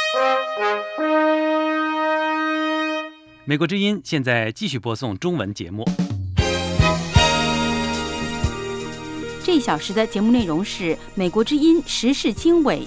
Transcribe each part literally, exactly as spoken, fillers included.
美国之音现在继续播送中文节目。 这一小时的节目内容是美国之音时事经纬。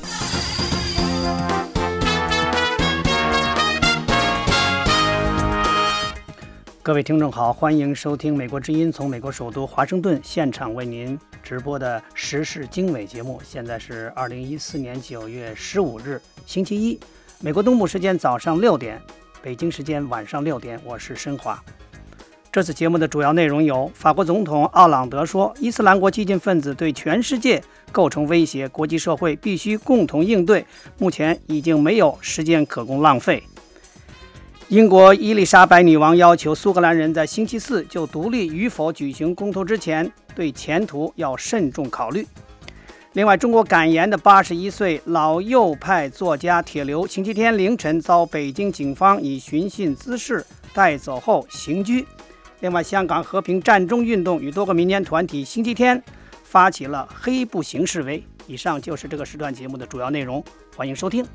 各位听众好，欢迎收听美国之音从美国首都华盛顿现场为您直播的时事经纬节目。现在是二零一四年九月十五日星期一，美国东部时间早上六点，北京时间晚上六点，我是申华。这次节目的主要内容有：法国总统奥朗德说，伊斯兰国激进分子对全世界构成威胁，国际社会必须共同应对，目前已经没有时间可供浪费。英国伊丽莎白女王要求苏格兰人在星期四就独立与否举行公投之前，对前途要慎重考虑。另外，中国感言的八十一岁老右派作家铁流，星期天凌晨遭北京警方以寻衅滋事带走后刑拘。另外，香港和平战中运动与多个民间团体星期天发起了黑步行示威。以上就是这个时段节目的主要内容，欢迎收听。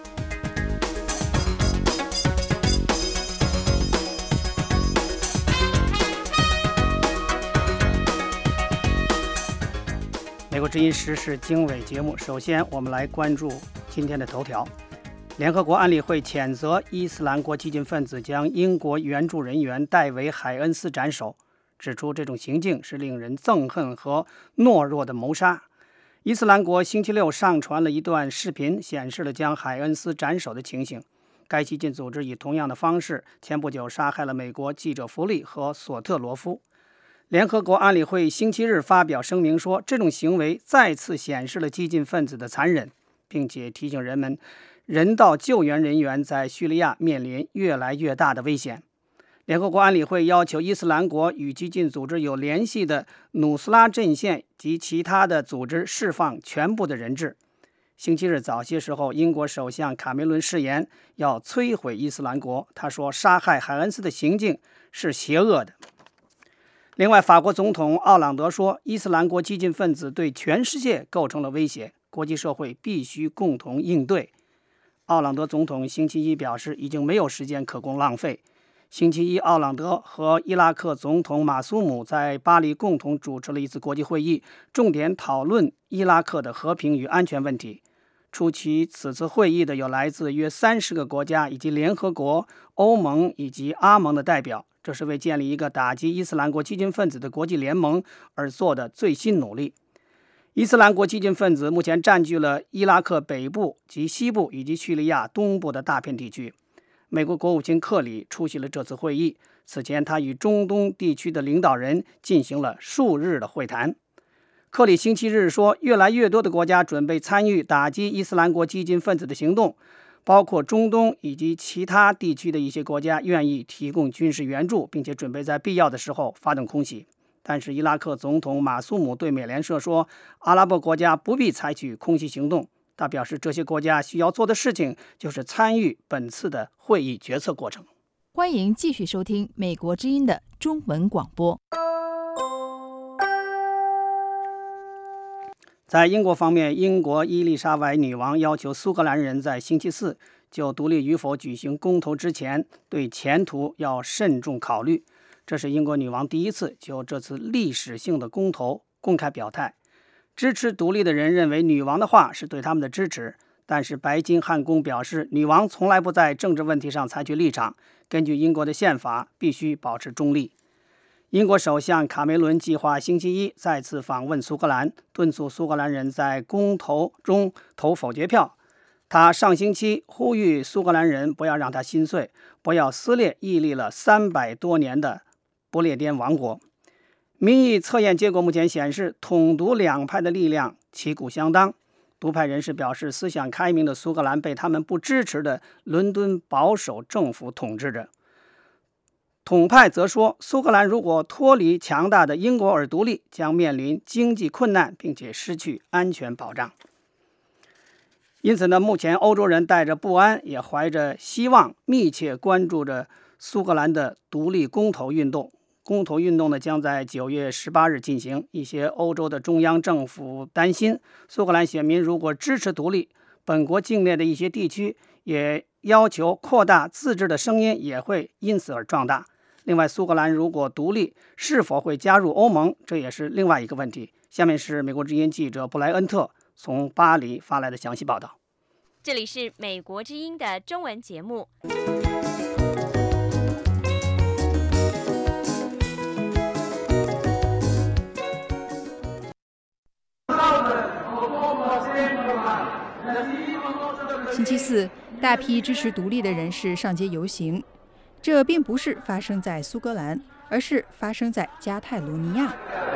美国之音时事经纬节目，首先我们来关注今天的头条。联合国安理会谴责伊斯兰国激进分子将英国援助人员戴维·海恩斯斩首，指出这种行径是令人憎恨和懦弱的谋杀。伊斯兰国星期六上传了一段视频，显示了将海恩斯斩首的情形。该激进组织以同样的方式前不久杀害了美国记者弗利和索特罗夫。联合国安理会星期日发表声明说，这种行为再次显示了激进分子的残忍，并且提醒人们，人道救援人员在叙利亚面临越来越大的危险。联合国安理会要求伊斯兰国与激进组织有联系的努斯拉阵线及其他的组织释放全部的人质。星期日早些时候，英国首相卡梅伦誓言要摧毁伊斯兰国，他说杀害海恩斯的行径是邪恶的。另外，法国总统奥朗德说，伊斯兰国激进分子对全世界构成了威胁，国际社会必须共同应对。奥朗德总统星期一表示，已经没有时间可供浪费。星期一，奥朗德和伊拉克总统马苏姆在巴黎共同主持了一次国际会议，重点讨论伊拉克的和平与安全问题。出席此次会议的有来自约三十个国家以及联合国、欧盟以及阿盟的代表，这是为建立一个打击伊斯兰国激进分子的国际联盟而做的最新努力。伊斯兰国激进分子目前占据了伊拉克北部及西部以及叙利亚东部的大片地区。美国国务卿克里出席了这次会议，此前他与中东地区的领导人进行了数日的会谈。克里星期日说，越来越多的国家准备参与打击伊斯兰国激进分子的行动，包括中东以及其他地区的一些国家愿意提供军事援助，并且准备在必要的时候发动空袭。但是伊拉克总统马苏姆对美联社说，阿拉伯国家不必采取空袭行动。他表示，这些国家需要做的事情就是参与本次的会议决策过程。 欢迎继续收听美国之音的中文广播。 在英国方面，英国伊丽莎白女王要求苏格兰人在星期四就独立与否举行公投之前，对前途要慎重考虑。这是英国女王第一次就这次历史性的公投公开表态。支持独立的人认为女王的话是对他们的支持，但是白金汉宫表示，女王从来不在政治问题上采取立场，根据英国的宪法必须保持中立。英国首相卡梅伦计划星期一再次访问苏格兰，敦促苏格兰人在公投中投否决票。他上星期呼吁苏格兰人不要让他心碎，不要撕裂屹立了三百多年的不列颠王国。民意测验结果目前显示，统独两派的力量旗鼓相当。独派人士表示，思想开明的苏格兰被他们不支持的伦敦保守政府统治着。统派则说，苏格兰如果脱离强大的英国而独立，将面临经济困难，并且失去安全保障。因此呢，目前欧洲人带着不安，也怀着希望，密切关注着苏格兰的独立公投运动。公投运动呢，将在九月十八日进行。一些欧洲的中央政府担心，苏格兰选民如果支持独立， 本国境内的一些地区也要求扩大自治的声音也会因此而壮大。另外，苏格兰如果独立，是否会加入欧盟，这也是另外一个问题。下面是美国之音记者布莱恩特从巴黎发来的详细报道。 这里是美国之音的中文节目。 星期四，大批支持独立的人士上街游行。这并不是发生在苏格兰，而是发生在加泰罗尼亚。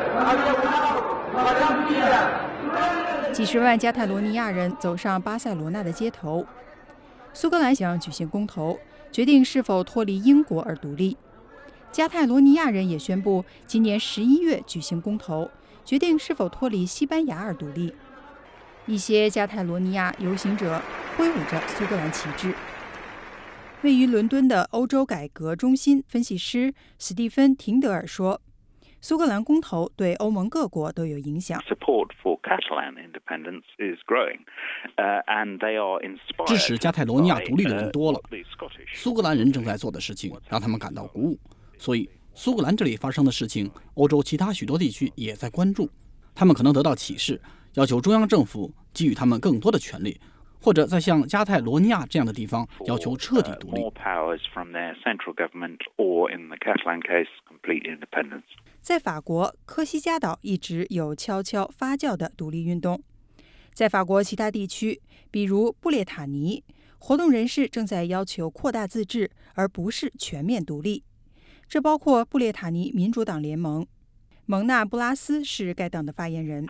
几十万加泰罗尼亚人走上巴塞罗那的街头。苏格兰将举行公投，决定是否脱离英国而独立。加泰罗尼亚人也宣布今年十一月举行公投，决定是否脱离西班牙而独立。一些加泰罗尼亚游行者挥舞着苏格兰旗帜。位于伦敦的欧洲改革中心分析师史蒂芬·廷德尔说，苏格兰公投对欧盟各国都有影响。 支持加泰罗尼亚独立的人多了，苏格兰人正在做的事情让他们感到鼓舞，所以苏格兰这里发生的事情，欧洲其他许多地区也在关注。他们可能得到启示，要求中央政府给予他们更多的权利，或者在像加泰罗尼亚这样的地方要求彻底独立。 在法国，科西嘉岛一直有悄悄发酵的独立运动。在法国其他地区，比如布列塔尼，活动人士正在要求扩大自治，而不是全面独立。这包括布列塔尼民主党联盟。蒙娜·布拉斯是该党的发言人。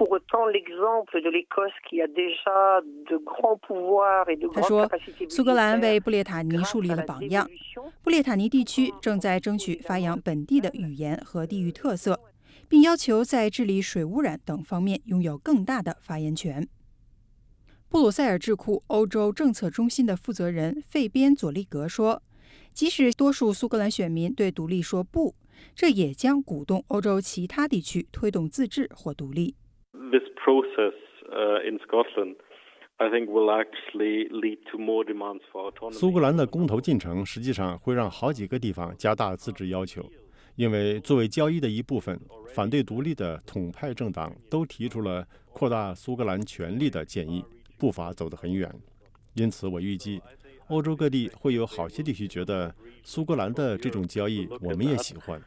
他说，苏格兰为布列塔尼树立了榜样。布列塔尼地区正在争取发扬本地的语言和地域特色，并要求在治理水污染等方面拥有更大的发言权。布鲁塞尔智库欧洲政策中心的负责人费边·佐利格说，即使多数苏格兰选民对独立说不，这也将鼓动欧洲其他地区推动自治或独立。 This process, uh, in Scotland, I think will actually lead to more demands for autonomy. 苏格兰的公投进程实际上会让好几个地方加大自治要求，因为作为交易的一部分，反对独立的统派政党都提出了扩大苏格兰权力的建议，步伐走得很远。因此，我预计欧洲各地会有好些地区觉得苏格兰的这种交易我们也喜欢。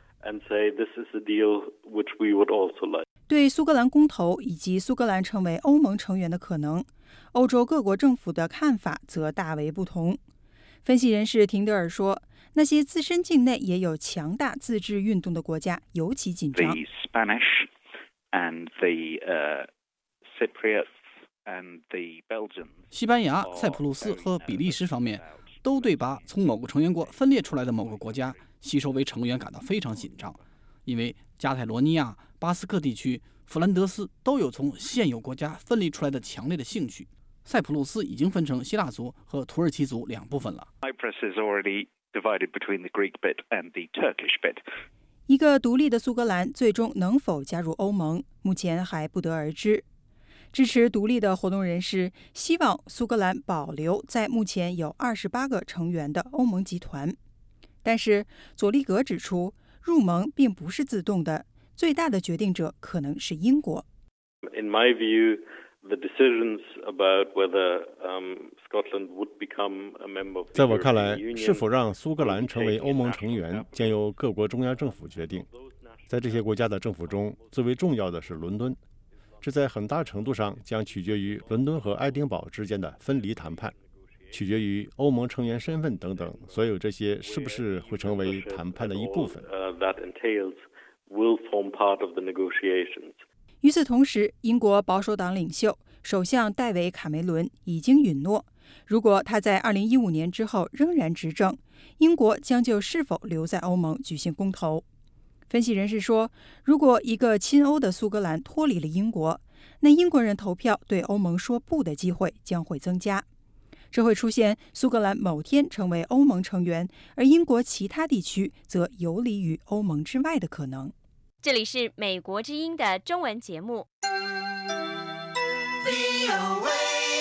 对苏格兰公投以及苏格兰成为欧盟成员的可能，欧洲各国政府的看法则大为不同。分析人士廷德尔说，那些自身境内也有强大自治运动的国家尤其紧张。 西班牙、塞浦路斯和比利时方面都对把从某个成员国分裂出来的某个国家吸收为成员感到非常紧张，因为加泰罗尼亚、巴斯克地区、弗兰德斯都有从现有国家分离出来的强烈的兴趣。塞浦路斯已经分成希腊族和土耳其族两部分了。 一个独立的苏格兰最终能否加入欧盟，目前还不得而知。支持独立的活动人士希望苏格兰保留在目前有二十八个成员的欧盟集团，但是佐利格指出，入盟并不是自动的，最大的决定者可能是英国。 In my view, the decisions about whether um, Scotland would become a member of the 在我看来， European Union 是否让苏格兰成为欧盟成员，将由各国中央政府决定。在这些国家的政府中，最为重要的是伦敦。这在很大程度上将取决于伦敦和爱丁堡之间的分离谈判，取决于欧盟成员身份等等，所有这些是不是会成为谈判的一部分。 与此同时，英国保守党领袖首相戴维·卡梅伦已经允诺，如果他在二零一五年之后仍然执政，英国将就是否留在欧盟举行公投。分析人士说，如果一个亲欧的苏格兰脱离了英国，那英国人投票对欧盟说不的机会将会增加。这会出现苏格兰某天成为欧盟成员，而英国其他地区则游离于欧盟之外的可能。 这里是美国之音的中文节目。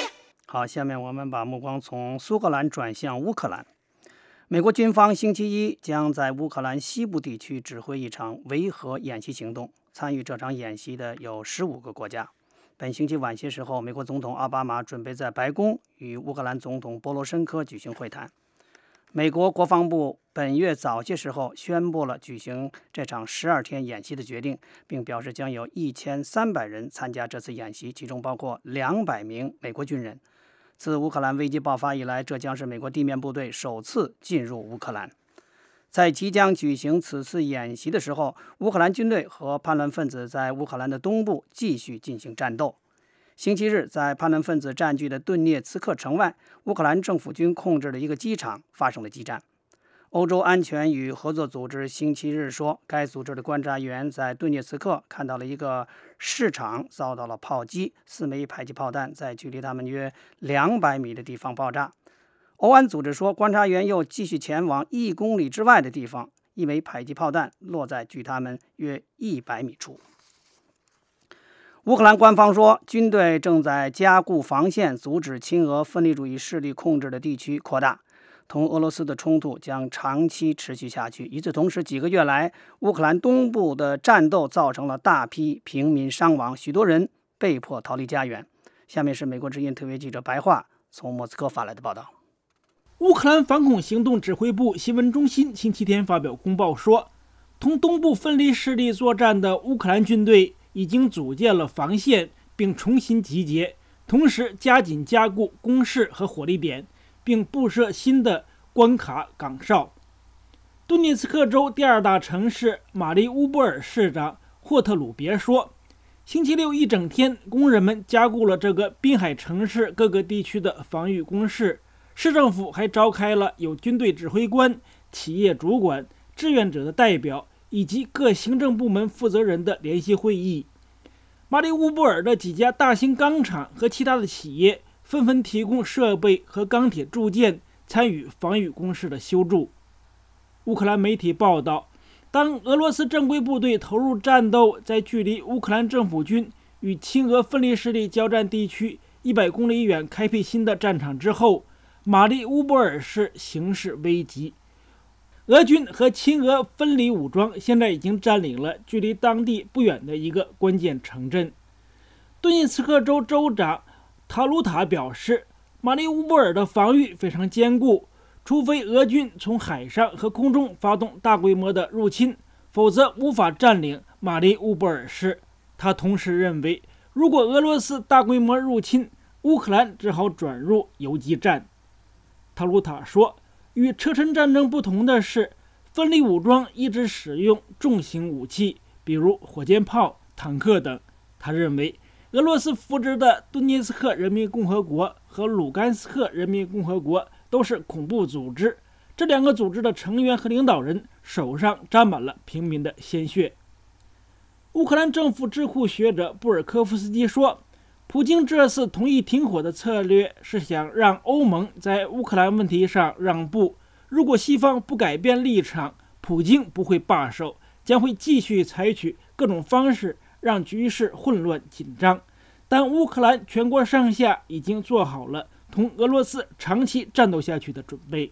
好，下面我们把目光从苏格兰转向乌克兰。美国军方星期一将在乌克兰西部地区指挥一场维和演习行动，参与这场演习的有十五个国家。本星期晚些时候，美国总统奥巴马准备在白宫与乌克兰总统波罗申科举行会谈。美国国防部本月早些时候宣布了举行这场十二天演习的决定，并表示将有一千三百人参加这次演习，其中包括两百名美国军人。自乌克兰危机爆发以来，这将是美国地面部队首次进入乌克兰。在即将举行此次演习的时候，乌克兰军队和叛乱分子在乌克兰的东部继续进行战斗。星期日，在叛乱分子占据的顿涅茨克城外，乌克兰政府军控制的一个机场发生了激战。欧洲安全与合作组织星期日说，该组织的观察员在顿涅茨克看到了一个市场遭到了炮击，四枚迫击炮弹在距离他们约两百米的地方爆炸。欧安组织说，观察员又继续前往一公里之外的地方，一枚迫击炮弹落在距他们约一百米处。乌克兰官方说，军队正在加固防线，阻止亲俄分离主义势力控制的地区扩大。同俄罗斯的冲突将长期持续下去。与此同时，几个月来，乌克兰东部的战斗造成了大批平民伤亡，许多人被迫逃离家园。下面是美国之音特约记者白桦从莫斯科发来的报道。 乌克兰反恐行动指挥部新闻中心星期天发表公报说，同东部分离势力作战的乌克兰军队已经组建了防线，并重新集结，同时加紧加固工事和火力点，并布设新的关卡岗哨。顿涅茨克州第二大城市马里乌波尔市长霍特鲁别说，星期六一整天，工人们加固了这个滨海城市各个地区的防御工事。市政府还召开了有军队指挥官、企业主管、志愿者的代表以及各行政部门负责人的联席会议。马里乌波尔的几家大型钢厂和其他的企业纷纷提供设备和钢铁铸件，参与防御工事的修筑。乌克兰媒体报道，当俄罗斯正规部队投入战斗，在距离乌克兰政府军与亲俄分离势力交战地区一百公里远开辟新的战场之后，马里乌波尔市形势危急。俄军和亲俄分离武装现在已经占领了距离当地不远的一个关键城镇。顿涅茨克州州长塔鲁塔表示，马里乌波尔的防御非常坚固，除非俄军从海上和空中发动大规模的入侵，否则无法占领马里乌波尔市。他同时认为，如果俄罗斯大规模入侵，乌克兰只好转入游击战。塔鲁塔说，与车臣战争不同的是，分离武装一直使用重型武器，比如火箭炮、坦克等。他认为，俄罗斯扶植的顿涅茨克人民共和国和卢甘斯克人民共和国都是恐怖组织，这两个组织的成员和领导人手上沾满了平民的鲜血。乌克兰政府智库学者布尔科夫斯基说，普京这次同意停火的策略是想让欧盟在乌克兰问题上让步。如果西方不改变立场，普京不会罢手，将会继续采取各种方式让局势混乱紧张。但乌克兰全国上下已经做好了同俄罗斯长期战斗下去的准备。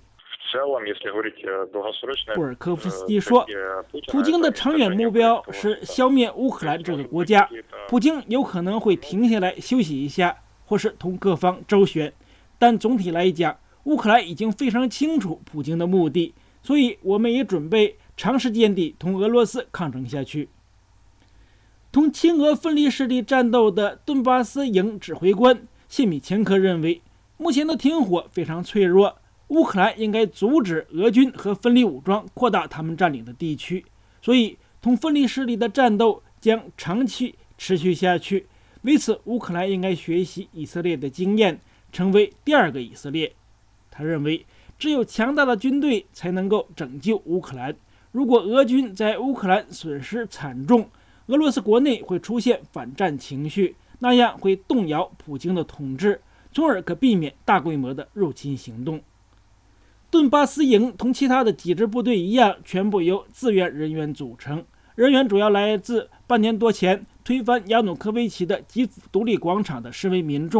布尔科夫斯基说，普京的长远目标是消灭乌克兰这个国家，普京有可能会停下来休息一下，或是同各方周旋，但总体来讲，乌克兰已经非常清楚普京的目的，所以我们也准备长时间地同俄罗斯抗争下去。同亲俄分离势力战斗的顿巴斯营指挥官谢米前科认为，目前的停火非常脆弱，乌克兰应该阻止俄军和分离武装扩大他们占领的地区，所以同分离势力的战斗将长期持续下去。为此，乌克兰应该学习以色列的经验，成为第二个以色列。他认为，只有强大的军队才能够拯救乌克兰。如果俄军在乌克兰损失惨重，俄罗斯国内会出现反战情绪，那样会动摇普京的统治，从而可避免大规模的入侵行动。顿巴斯营同其他的几支部队一样，全部由自愿人员组成，人员主要来自半年多前推翻亚努科维奇的基辅独立广场的示威民众，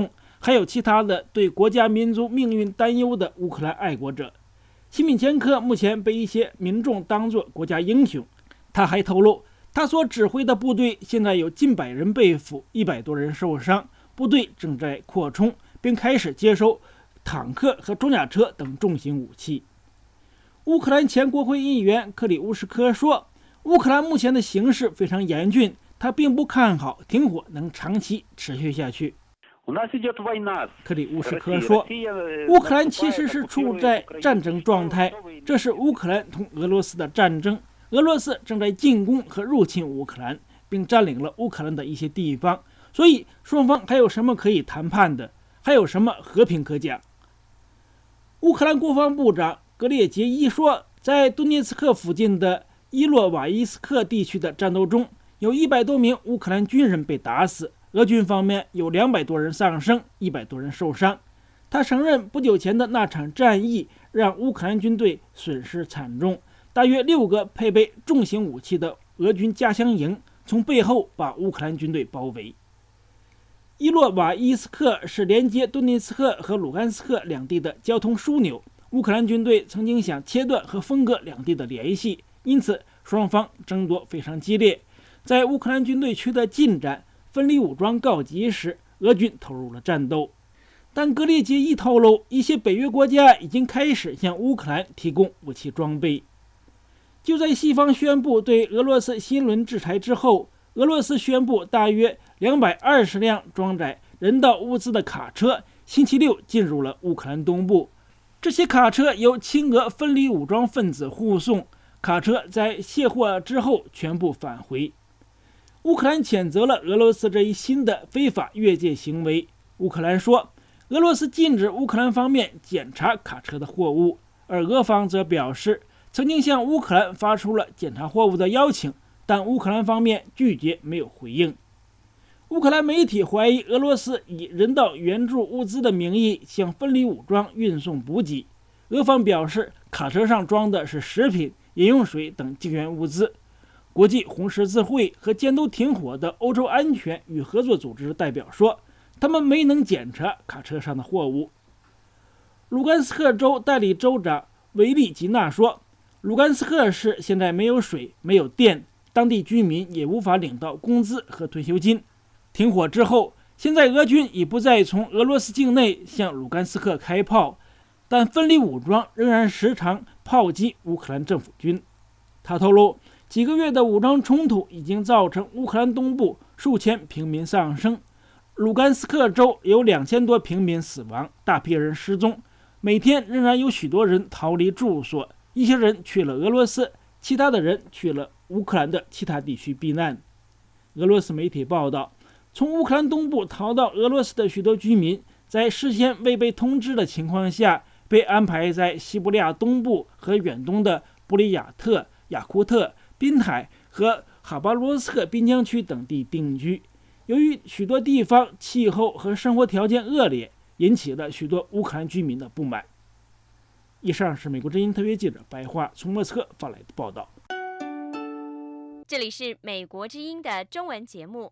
还有其他的对国家民族命运担忧的乌克兰爱国者。西敏前科目前被一些民众当作国家英雄。他还透露，他所指挥的部队现在有近百人被俘，一百多人受伤，部队正在扩充，并开始接收坦克和装甲车等重型武器。乌克兰前国会议员克里乌什科说，乌克兰目前的形势非常严峻，他并不看好停火能长期持续下去。克里乌什科说，乌克兰其实是处在战争状态，这是乌克兰同俄罗斯的战争，俄罗斯正在进攻和入侵乌克兰，并占领了乌克兰的一些地方，所以双方还有什么可以谈判的，还有什么和平可讲。乌克兰国防部长格列杰伊说，在顿涅茨克附近的伊洛瓦伊斯克地区的战斗中，有一百多名乌克兰军人被打死，俄军方面有两百多人丧生，一百多人受伤。他承认，不久前的那场战役让乌克兰军队损失惨重，大约六个配备重型武器的俄军加强营从背后把乌克兰军队包围。伊洛瓦伊斯克是连接顿涅茨克和卢甘斯克两地的交通枢纽，乌克兰军队曾经想切断和分割两地的联系，因此双方争夺非常激烈。在乌克兰军队取得进展、分离武装告急时，俄军投入了战斗。但格列杰伊透露，一些北约国家已经开始向乌克兰提供武器装备。就在西方宣布对俄罗斯新轮制裁之后，俄罗斯宣布大约两百二十辆装载人道物资的卡车星期六进入了乌克兰东部。这些卡车由亲俄分离武装分子护送，卡车在卸货之后全部返回。乌克兰谴责了俄罗斯这一新的非法越界行为。乌克兰说，俄罗斯禁止乌克兰方面检查卡车的货物，而俄方则表示曾经向乌克兰发出了检查货物的邀请，但乌克兰方面拒绝，没有回应。乌克兰媒体怀疑俄罗斯以人道援助物资的名义向分离武装运送补给。俄方表示，卡车上装的是食品、饮用水等救援物资。国际红十字会和监督停火的欧洲安全与合作组织代表说，他们没能检查卡车上的货物。卢甘斯克州代理州长维利吉纳说，卢甘斯克市现在没有水、没有电，当地居民也无法领到工资和退休金。停火之后，现在俄军已不再从俄罗斯境内向卢甘斯克开炮，但分离武装仍然时常炮击乌克兰政府军。他透露，几个月的武装冲突已经造成乌克兰东部数千平民丧生，卢甘斯克州有两千多平民死亡，大批人失踪，每天仍然有许多人逃离住所，一些人去了俄罗斯，其他的人去了乌克兰的其他地区避难。俄罗斯媒体报道，从乌克兰东部逃到俄罗斯的许多居民，在事先未被通知的情况下，被安排在西伯利亚东部和远东的布里亚特、雅库特、滨海和哈巴罗斯克滨疆区等地定居。由于许多地方气候和生活条件恶劣，引起了许多乌克兰居民的不满。以上是美国之音特约记者白桦从莫斯科发来的报道。 这里是美国之音的中文节目。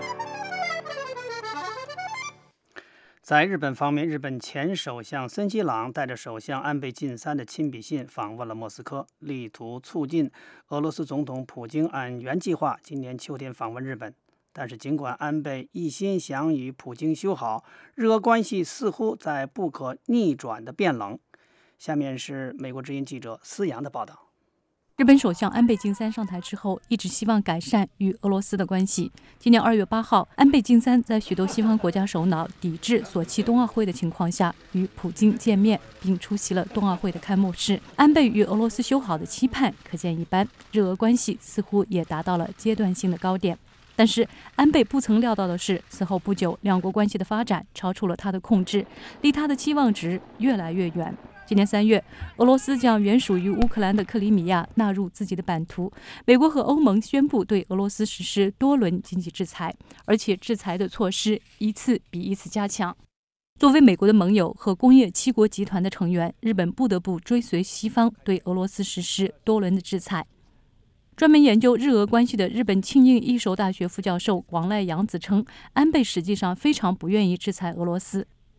在日本方面，日本前首相森西朗带着首相安倍晋三的亲笔信访问了莫斯科，力图促进俄罗斯总统普京按原计划今年秋天访问日本。但是尽管安倍一心想与普京修好，日俄关系似乎在不可逆转的变冷。下面是美国之音记者思阳的报道。 日本首相安倍晋三上台之后，一直希望改善与俄罗斯的关系。今年二月八号，安倍晋三在许多西方国家首脑抵制索契冬奥会的情况下，与普京见面，并出席了冬奥会的开幕式。安倍与俄罗斯修好的期盼可见一斑，日俄关系似乎也达到了阶段性的高点。但是安倍不曾料到的是，此后不久，两国关系的发展超出了他的控制，离他的期望值越来越远。今年三月，俄罗斯将原属于乌克兰的克里米亚纳入自己的版图。美国和欧盟宣布对俄罗斯实施多轮经济制裁，而且制裁的措施一次比一次加强。作为美国的盟友和工业七国集团的成员，日本不得不追随西方对俄罗斯实施多轮的制裁。专门研究日俄关系的日本庆应义守大学副教授广濑洋子称，安倍实际上非常不愿意制裁俄罗斯。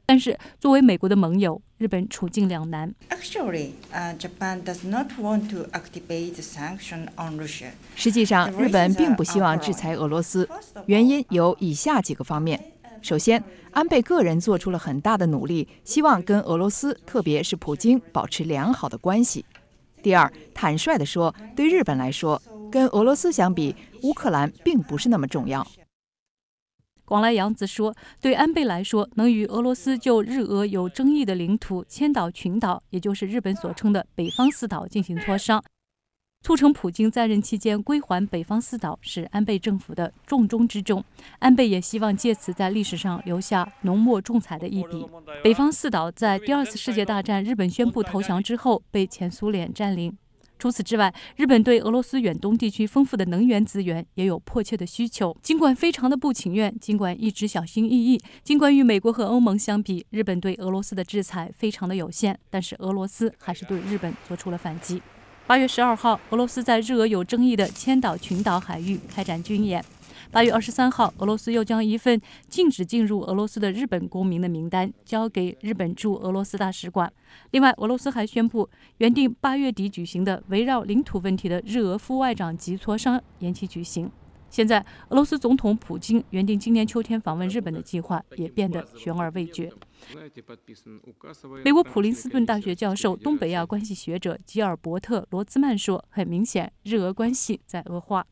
但是作为美国的盟友，日本处境两难。 Actually, uh, Japan does not want to activate the sanction on Russia. 实际上，日本并不希望制裁俄罗斯，原因有以下几个方面。首先，安倍个人做出了很大的努力，希望跟俄罗斯，特别是普京保持良好的关系。第二，坦率地说，对日本来说，跟俄罗斯相比，乌克兰并不是那么重要。 广濑洋子说，对安倍来说，能与俄罗斯就日俄有争议的领土千岛群岛，也就是日本所称的北方四岛进行磋商，促成普京在任期间归还北方四岛，是安倍政府的重中之重。安倍也希望借此在历史上留下浓墨重彩的一笔。北方四岛在第二次世界大战日本宣布投降之后被前苏联占领。除此之外，日本对俄罗斯远东地区丰富的能源资源也有迫切的需求。尽管非常的不情愿，尽管一直小心翼翼，尽管与美国和欧盟相比，日本对俄罗斯的制裁非常的有限，但是俄罗斯还是对日本做出了反击。八月十二号，俄罗斯在日俄有争议的千岛群岛海域开展军演。八月二十三号，俄罗斯又将一份禁止进入俄罗斯的日本公民的名单交给日本驻俄罗斯大使馆。另外，俄罗斯还宣布原定八月底举行的围绕领土问题的日俄副外长级磋商延期举行。现在，俄罗斯总统普京原定今年秋天访问日本的计划也变得悬而未决。美国普林斯顿大学教授、东北亚关系学者吉尔伯特·罗兹曼说：“很明显，日俄关系在恶化。”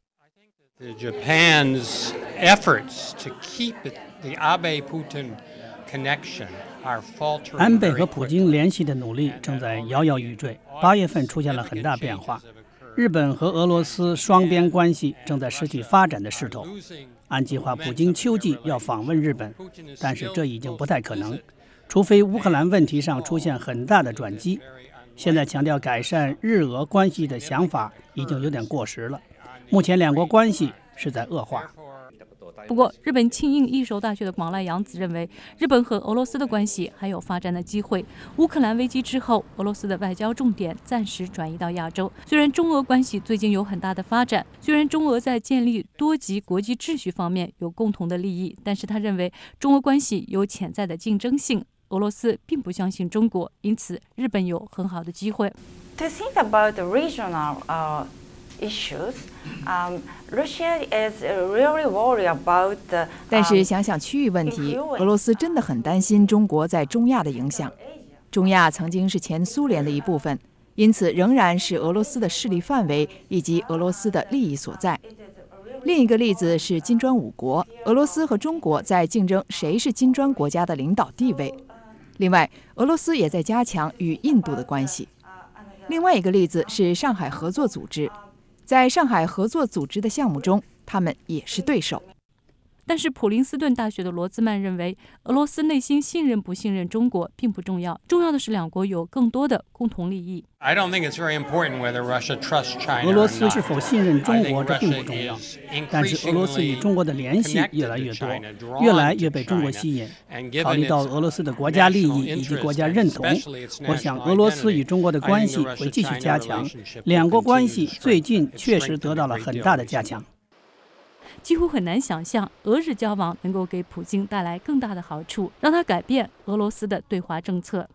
Japan's efforts to keep the Abe-Putin connection are faltering. 安倍和普京联系的努力正在摇摇欲坠。八月份出现了很大变化，日本和俄罗斯双边关系正在失去发展的势头。按计划，普京秋季要访问日本，但是这已经不太可能，除非乌克兰问题上出现很大的转机。现在强调改善日俄关系的想法已经有点过时了。目前两国关系是在恶化。 不过，日本庆应义守大学的广濑洋子认为，日本和俄罗斯的关系还有发展的机会。乌克兰危机之后，俄罗斯的外交重点暂时转移到亚洲。虽然中俄关系最近有很大的发展，虽然中俄在建立多极国际秩序方面有共同的利益，但是他认为中俄关系有潜在的竞争性。俄罗斯并不相信中国，因此日本有很好的机会。 To think about the regional, uh... issues, um, Russia is really worried about the, 但是想想区域问题，俄罗斯真的很担心中国在中亚的影响。中亚曾经是前苏联的一部分，因此仍然是俄罗斯的势力范围以及俄罗斯的利益所在。另一个例子是金砖五国，俄罗斯和中国在竞争谁是金砖国家的领导地位。另外，俄罗斯也在加强与印度的关系。另外一个例子是上海合作组织。在上海合作组织的项目中，他们也是对手。 但是普林斯顿大学的罗兹曼认为，俄罗斯内心信任不信任中国并不重要，重要的是两国有更多的共同利益。 I don't think it's very important whether Russia trusts China. 俄罗斯是否信任中国，这并不重要。但是俄罗斯与中国的联系越来越多，越来越被中国吸引。考虑到俄罗斯的国家利益以及国家认同，我想俄罗斯与中国的关系会继续加强。两国关系最近确实得到了很大的加强。 几乎很难想象俄日交往能够给普京带来更大的好处，让他改变俄罗斯的对华政策。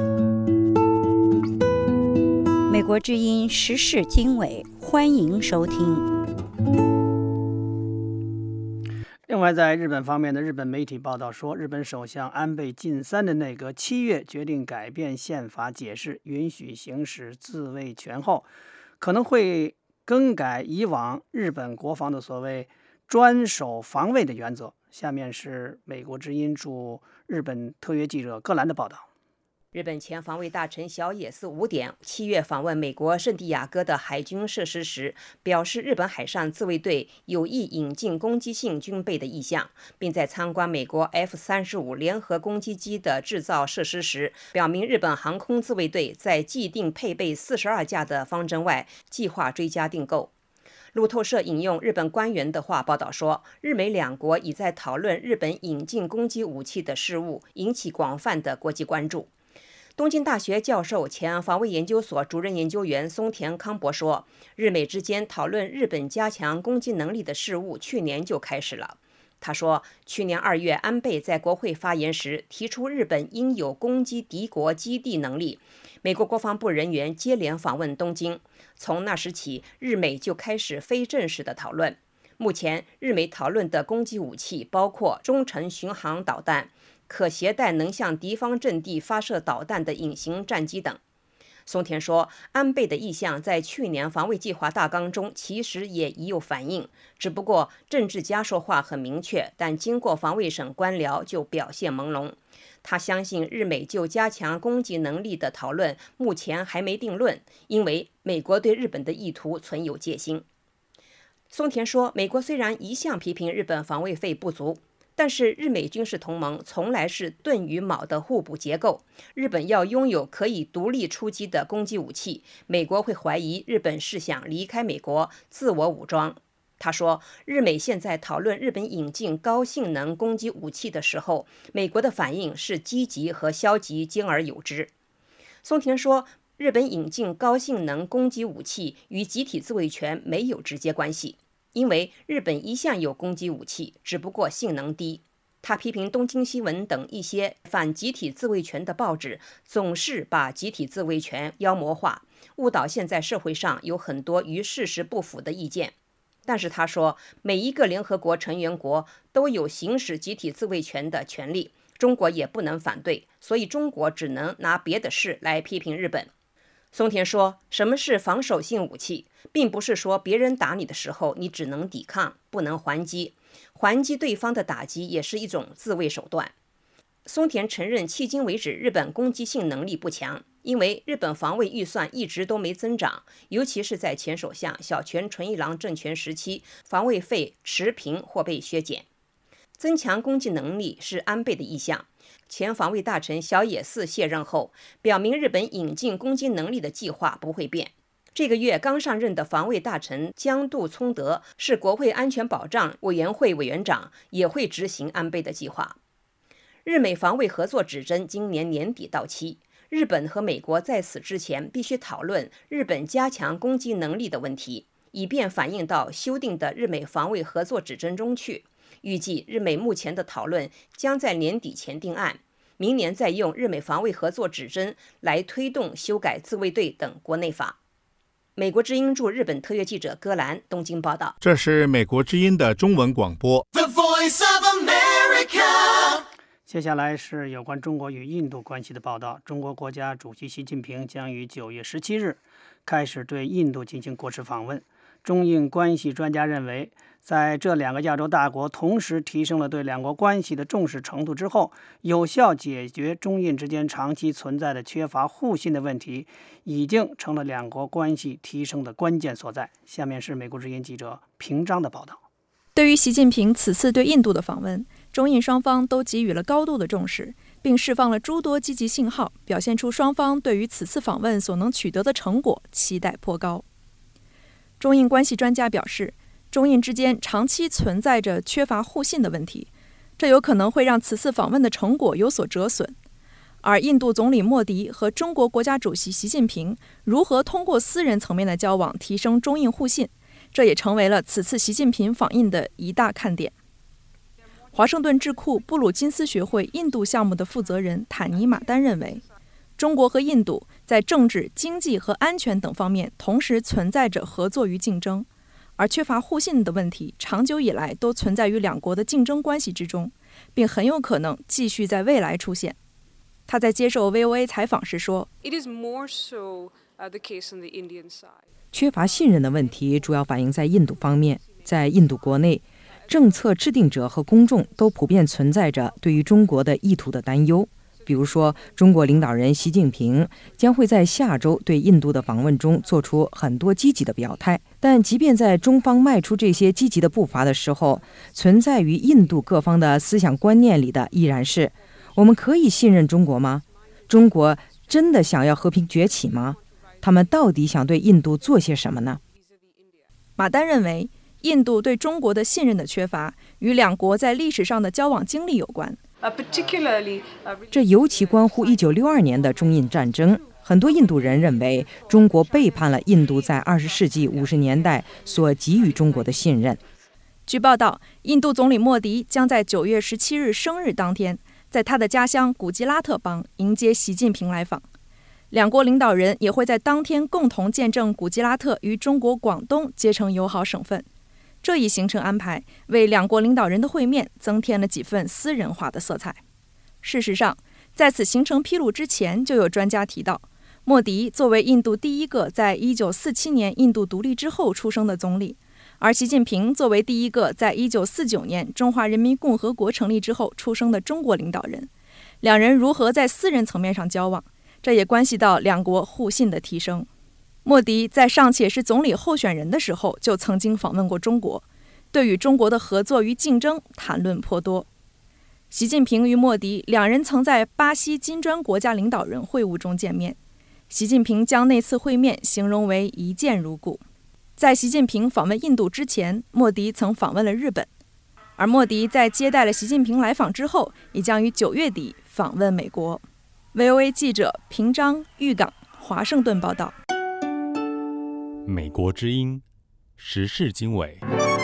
美国之音时事经纬，欢迎收听。 另外，在日本方面的日本媒体报道说，日本首相安倍晋三的内阁七月决定改变宪法解释，允许行使自卫权后，可能会更改以往日本国防的所谓专守防卫的原则。下面是美国之音驻日本特约记者葛兰的报道。 日本前防卫大臣小野寺五点七月访问美国圣地亚哥的海军设施时，表示日本海上自卫队有意引进攻击性军备的意向，并在参观美国 F 三十五 联合攻击机的制造设施时，表明日本航空自卫队在既定配备四十二架的方针外，计划追加订购。路透社引用日本官员的话报道说，日美两国已在讨论日本引进攻击武器的事务，引起广泛的国际关注。东京大学教授、前防卫研究所主任研究员松田康博说，日美之间讨论日本加强攻击能力的事务去年就开始了。 他说，去年二月，安倍在国会发言时提出日本应有攻击敌国基地能力。美国国防部人员接连访问东京，从那时起，日美就开始非正式的讨论。目前，日美讨论的攻击武器包括中程巡航导弹、可携带能向敌方阵地发射导弹的隐形战机等。松田说，安倍的意向在去年防卫计划大纲中其实也已有反映，只不过政治家说话很明确，但经过防卫省官僚就表现朦胧。他相信日美就加强攻击能力的讨论目前还没定论，因为美国对日本的意图存有戒心。松田说，美国虽然一向批评日本防卫费不足，但是日美军事同盟从来是盾与矛的互补结构，日本要拥有可以独立出击的攻击武器，美国会怀疑日本是想离开美国自我武装。他说，日美现在讨论日本引进高性能攻击武器的时候，美国的反应是积极和消极兼而有之。松田说，日本引进高性能攻击武器与集体自卫权没有直接关系，因为日本一向有攻击武器，只不过性能低。他批评东京新闻等一些反集体自卫权的报纸总是把集体自卫权妖魔化，误导现在社会上有很多与事实不符的意见。但是他说，每一个联合国成员国都有行使集体自卫权的权利，中国也不能反对，所以中国只能拿别的事来批评日本。松田说，什么是防守性武器，并不是说别人打你的时候你只能抵抗，不能还击，还击对方的打击也是一种自卫手段。松田承认，迄今为止日本攻击性能力不强，因为日本防卫预算一直都没增长，尤其是在前首相小泉纯一郎政权时期，防卫费持平或被削减。增强攻击能力是安倍的意向。前防卫大臣小野寺卸任后，表明日本引进攻击能力的计划不会变。这个月刚上任的防卫大臣江渡聪德是国会安全保障委员会委员长，也会执行安倍的计划。日美防卫合作指针今年年底到期，日本和美国在此之前必须讨论日本加强攻击能力的问题，以便反映到修订的日美防卫合作指针中去。预计日美目前的讨论将在年底前定案，明年再用日美防卫合作指针来推动修改自卫队等国内法。美国之音驻日本特约记者戈兰东京报道。 这是美国之音的中文广播。The Voice of America。接下来是有关中国与印度关系的报道。中国国家主席习近平将于九月十七日开始对印度进行国事访问。中印关系专家认为，在这两个亚洲大国同时提升了对两国关系的重视程度之后，有效解决中印之间长期存在的缺乏互信的问题，已经成了两国关系提升的关键所在。下面是美国之音记者平章的报道。 对于习近平此次对印度的访问，中印双方都给予了高度的重视，并释放了诸多积极信号，表现出双方对于此次访问所能取得的成果期待颇高。中印关系专家表示，中印之间长期存在着缺乏互信的问题，这有可能会让此次访问的成果有所折损。而印度总理莫迪和中国国家主席习近平如何通过私人层面的交往提升中印互信，这也成为了此次习近平访印的一大看点。华盛顿智库布鲁金斯学会印度项目的负责人坦尼马丹认为，中国和印度在政治、经济和安全等方面同时存在着合作与竞争，而缺乏互信的问题长久以来都存在于两国的竞争关系之中，并很有可能继续在未来出现。他在接受 V O A 采访时说， It is more so, uh, the case on the Indian side. 缺乏信任的问题主要反映在印度方面。在印度国内，政策制定者和公众都普遍存在着对于中国的意图的担忧。比如说，中国领导人习近平将会在下周对印度的访问中做出很多积极的表态，但即便在中方迈出这些积极的步伐的时候，存在于印度各方的思想观念里的依然是：我们可以信任中国吗？中国真的想要和平崛起吗？他们到底想对印度做些什么呢？ 马丹认为，印度对中国的信任的缺乏与两国在历史上的交往经历有关。 这尤其关乎一九六二年的中印战争。很多印度人认为，中国背叛了印度在二十世纪五十年代所给予中国的信任。 据报道，印度总理莫迪将在九月十七日生日当天，在他的家乡古吉拉特邦迎接习近平来访。两国领导人也会在当天共同见证古吉拉特与中国广东结成友好省份。这一行程安排为两国领导人的会面增添了几分私人化的色彩。事实上，在此行程披露之前，就有专家提到，莫迪作为印度第一个在一九四七年印度独立之后出生的总理，而习近平作为第一个在一九四九年中华人民共和国成立之后出生的中国领导人，两人如何在私人层面上交往，这也关系到两国互信的提升。莫迪在尚且是总理候选人的时候就曾经访问过中国，对与中国的合作与竞争谈论颇多。习近平与莫迪两人曾在巴西金砖国家领导人会晤中见面，习近平将那次会面形容为一见如故。在习近平访问印度之前，莫迪曾访问了日本，而莫迪在接待了习近平来访之后，也将于九月底访问美国。V O A 记者平章、玉港、华盛顿报道。 美国之音，时事经纬。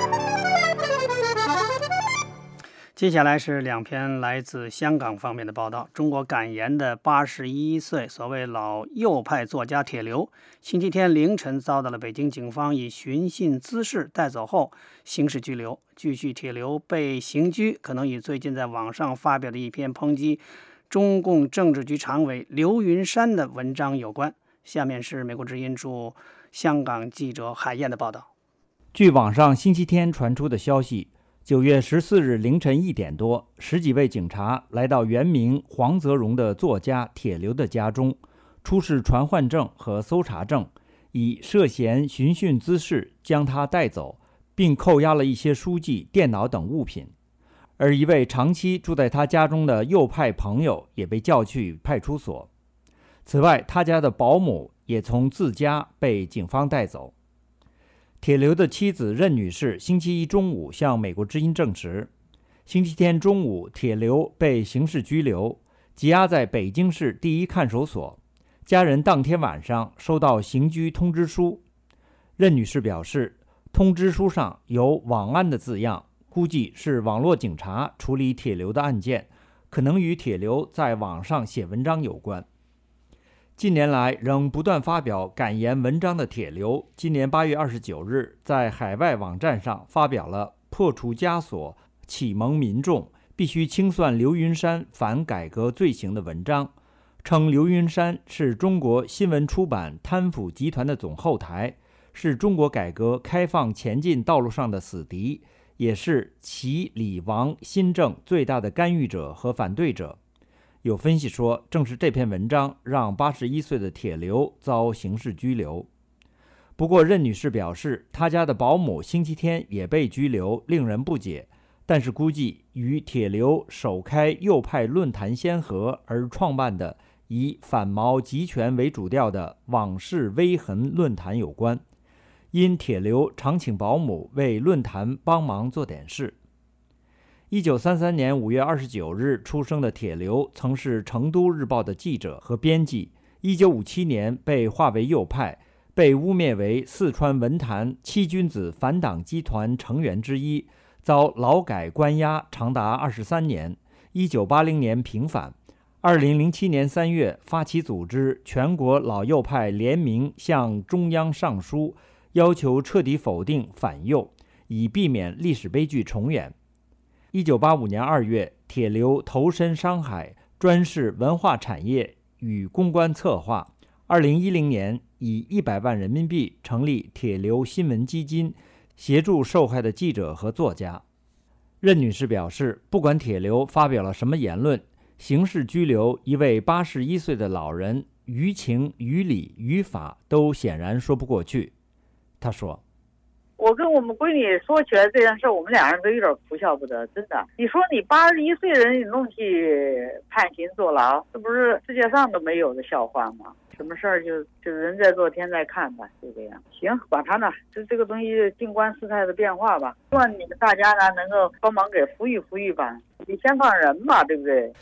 接下来是两篇来自香港方面的报道。中国敢言的八十一岁所谓老右派作家铁流，星期天凌晨遭到了北京警方以寻衅滋事带走后刑事拘留。据悉，铁流被刑拘可能与最近在网上发表的一篇抨击中共政治局常委刘云山的文章有关。下面是美国之音驻香港记者海燕的报道。 据网上星期天传出的消息，九月十四日凌晨一点多，十几位警察来到原名黄泽荣的作家铁流的家中，出示传唤证和搜查证，以涉嫌寻衅滋事将他带走，并扣押了一些书籍、电脑等物品。而一位长期住在他家中的右派朋友也被叫去派出所。此外，他家的保姆也从自家被警方带走。铁流的妻子任女士星期一中午向美国之音证实，星期天中午铁流被刑事拘留，羁押在北京市第一看守所。家人当天晚上收到刑拘通知书。任女士表示，通知书上有网案的字样，估计是网络警察处理铁流的案件，可能与铁流在网上写文章有关。近年来仍不断发表感言文章的铁流，今年八月二十九日在海外网站上发表了破除枷锁、启蒙民众、必须清算刘云山反改革罪行的文章，称刘云山是中国新闻出版贪腐集团的总后台，是中国改革开放前进道路上的死敌，也是齐李王新政最大的干预者和反对者。有分析说，正是这篇文章让八十一岁的铁流遭刑事拘留。不过任女士表示，她家的保姆星期天也被拘留，令人不解，但是估计与铁流首开右派论坛先河而创办的以反毛集权为主调的往事微痕论坛有关，因铁流常请保姆为论坛帮忙做点事。一九三三年五月二十九日出生的铁流曾是成都日报的记者和编辑，一九五七年被划为右派，被污蔑为四川文坛七君子反党集团成员之一，遭劳改关押长达二十三年。一九八零年平反，二零零七年三月发起组织全国老右派联名向中央上书，要求彻底否定反右，以避免历史悲剧重演。一九八五年二月，铁流投身商海，专事文化产业与公关策划。二零一零年，以一百万人民币成立铁流新闻基金，协助受害的记者和作家。任女士表示，不管铁流发表了什么言论，刑事拘留一位八十一岁的老人，于情于理于法都显然说不过去。她说， 我跟我们闺女说起来这件事，我们俩人都有点哭笑不得，真的。你说你八十一岁人，你弄去判刑坐牢，这不是世界上都没有的笑话吗？什么事儿就就人在做天在看吧，就这样。行，管他呢，就这个东西静观事态的变化吧。希望你们大家呢能够帮忙给呼吁呼吁吧，你先放人嘛，对不对？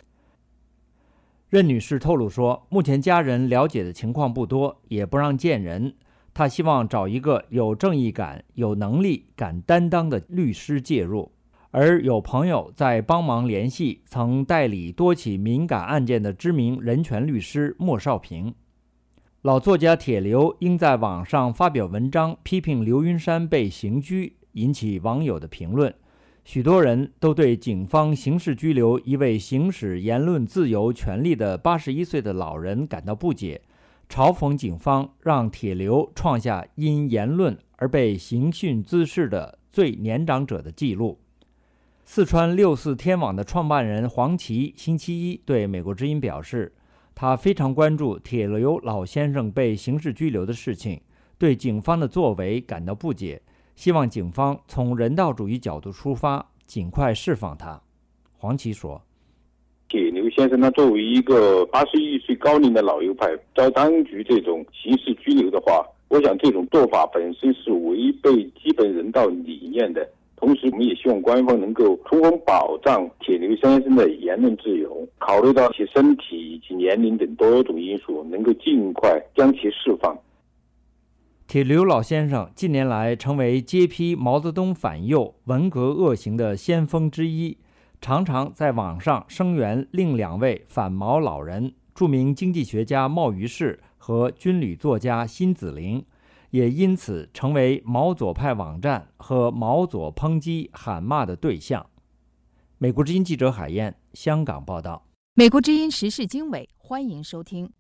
任女士透露说，目前家人了解的情况不多，也不让见人。 他希望找一个有正义感、有能力、敢担当的律师介入。而有朋友在帮忙联系曾代理多起敏感案件的知名人权律师莫少平。老作家铁流因在网上发表文章批评刘云山被刑拘，引起网友的评论。许多人都对警方刑事拘留一位行使言论自由权利的八十一岁的老人感到不解，嘲讽警方让铁流创下因言论而被刑讯滋事的最年长者的记录。四川六四天网的创办人黄琦星期一对美国之音表示，他非常关注铁流老先生被刑事拘留的事情，对警方的作为感到不解，希望警方从人道主义角度出发，尽快释放他。黄琦说， 铁流先生他作为一个八十一岁高龄的老右派，遭当局这种刑事拘留的话，我想这种做法本身是违背基本人道理念的。同时我们也希望官方能够充分保障铁流先生的言论自由，考虑到其身体以及年龄等多种因素，能够尽快将其释放。 铁流老先生近年来成为揭批毛泽东反右、文革恶行的先锋之一，常常在网上声援另两位反毛老人，著名经济学家冒于士和军旅作家辛子玲，也因此成为毛左派网站和毛左抨击喊骂的对象。美国之音记者海燕，香港报道。 美国之音时事经纬，欢迎收听。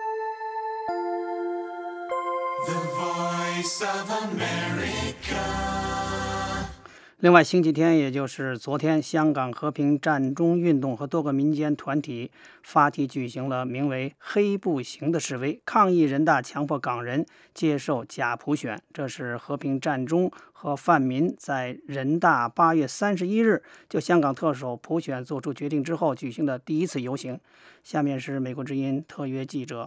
The Voice of America。另外，星期天，也就是昨天，香港和平战中运动和多个民间团体发起举行了名为“黑步行”的示威，抗议人大强迫港人接受假普选。这是和平战中和泛民在人大八月三十一日就香港特首普选做出决定之后举行的第一次游行。下面是美国之音特约记者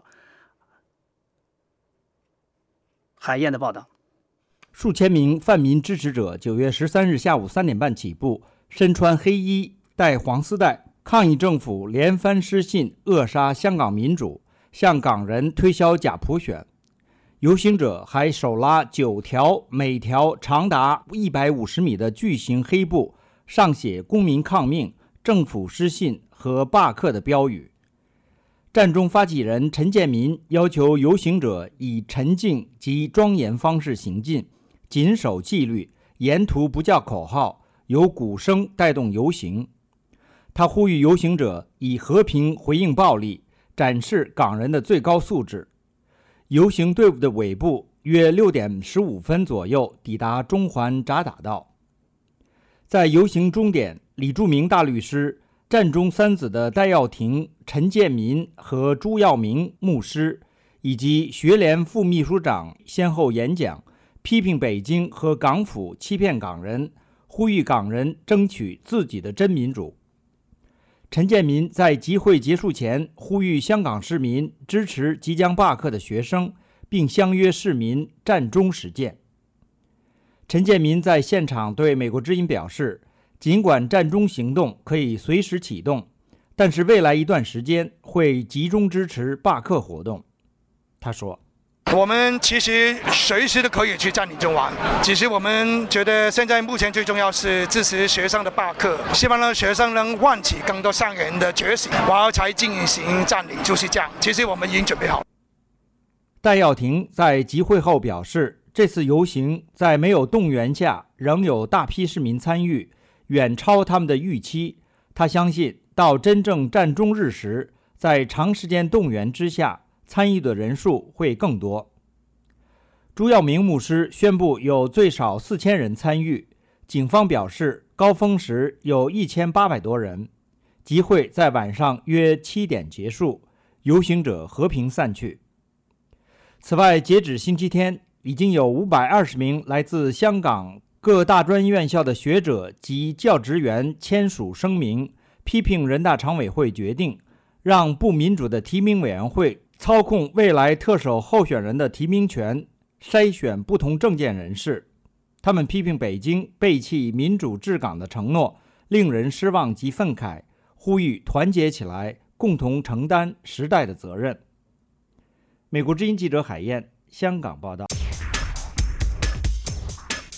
海燕的报道。 数千名泛民支持者九月十三日下午三点半起步，身穿黑衣，戴黄丝带，抗议政府连番失信，扼杀香港民主，向港人推销假普选。游行者还手拉九条，每条长达一百五十米的巨型黑布，上写“公民抗命”、“政府失信”和“罢课”的标语。战中发起人陈建民要求游行者以沉静及庄严方式行进，谨守纪律，沿途不叫口号，由鼓声带动游行。他呼吁游行者以和平回应暴力，展示港人的最高素质。游行队伍的尾部约六点十五分左右抵达中环渣打道。在游行终点，李柱铭大律师、战中三子的戴耀廷、陈建民和朱耀明牧师，以及学联副秘书长先后演讲，批评北京和港府欺骗港人，呼吁港人争取自己的真民主。陈建民在集会结束前呼吁香港市民支持即将罢课的学生，并相约市民战中实践。陈建民在现场对美国之音表示，尽管战中行动可以随时启动，但是未来一段时间会集中支持罢课活动。他说， 我们其实随时都可以去占领中环，只是我们觉得现在目前最重要是支持学生的罢课，希望让学生能唤起更多上人的觉醒，然后才进行占领，就是这样。其实我们已经准备好。 戴耀廷在集会后表示，这次游行在没有动员下仍有大批市民参与，远超他们的预期。他相信到真正战中日时，在长时间动员之下，参与的人数会更多。朱耀明牧师宣布有最少四千人参与，警方表示高峰时有一千八百多人。集会在晚上约七点结束，游行者和平散去。此外，截止星期天，已经有五百二十名来自香港各大专院校的学者及教职员签署声明，批评人大常委会决定让不民主的提名委员会操控未来特首候选人的提名权，筛选不同政见人士。他们批评北京背弃民主治港的承诺，令人失望及愤慨，呼吁团结起来，共同承担时代的责任。美国之音记者海燕，香港报道。